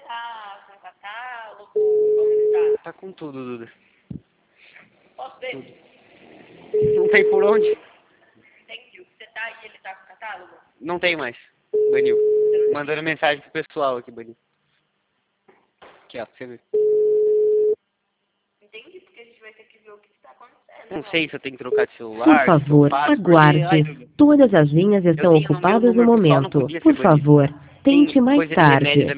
tá com catálogo? Como está? Tá com tudo, Duda. Posso ver? Tudo. Não tem por onde? Entendi. Você tá e ele tá com catálogo? Não tem mais. Baniu. Mandando mensagem pro pessoal aqui, baniu. Aqui, ó, pra você ver. Entendi, porque a gente vai ter que ver o que está acontecendo. Não sei se eu tenho que trocar de celular. Por se eu favor, faço, aguarde. porque, ai, Duda, Todas as linhas estão eu tenho no meu ocupadas no número pessoal, não momento. podia ser Por banido. favor, Tem tente mais coisa de remédio tarde. da